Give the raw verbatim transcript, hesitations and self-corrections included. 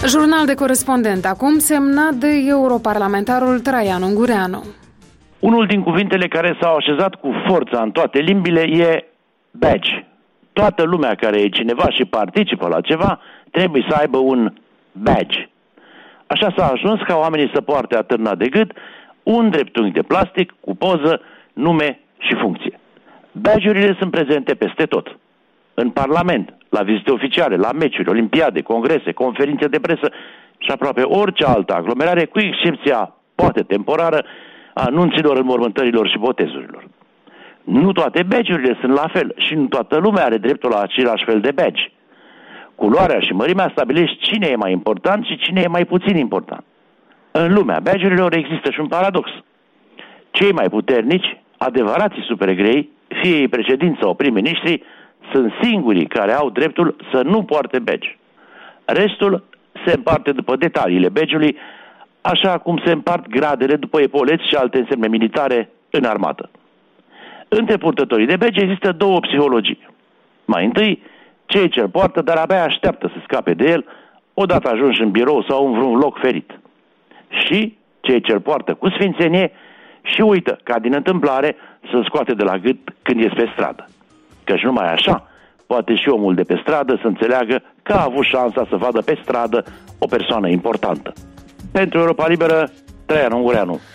Jurnal de corespondent, acum semnat de europarlamentarul Traian Ungureanu. Unul din cuvintele care s-au așezat cu forța în toate limbile e badge. Toată lumea care e cineva și participă la ceva trebuie să aibă un badge. Așa s-a ajuns ca oamenii să poarte atârnat de gât un dreptunghi de plastic cu poză, nume și funcție. Badge-urile sunt prezente peste tot. În Parlament, la vizite oficiale, la meciuri, olimpiade, congrese, conferințe de presă și aproape orice altă aglomerare, cu excepția, poate temporară, a anunților, înmormântărilor și botezurilor. Nu toate badge-urile sunt la fel și nu toată lumea are dreptul la același fel de badge. Culoarea și mărimea stabilește cine e mai important și cine e mai puțin important. În lumea badge-urilor există și un paradox. Cei mai puternici, adevărații superegrei, fie ei președinți sau prim-ministri, sunt singurii care au dreptul să nu poarte badge. Restul se împarte după detaliile badge-ului, așa cum se împart gradele după epoleți și alte însemne militare în armată. Între purtătorii de badge există două psihologii. Mai întâi, cei ce îl poartă, dar abia așteaptă să scape de el, odată ajunși în birou sau în vreun loc ferit. Și cei ce îl poartă cu sfințenie și uită, ca din întâmplare, să-l scoate de la gât când ies pe stradă. Căci numai așa poate și omul de pe stradă să înțeleagă că a avut șansa să vadă pe stradă o persoană importantă. Pentru Europa Liberă, Traian Ungureanu.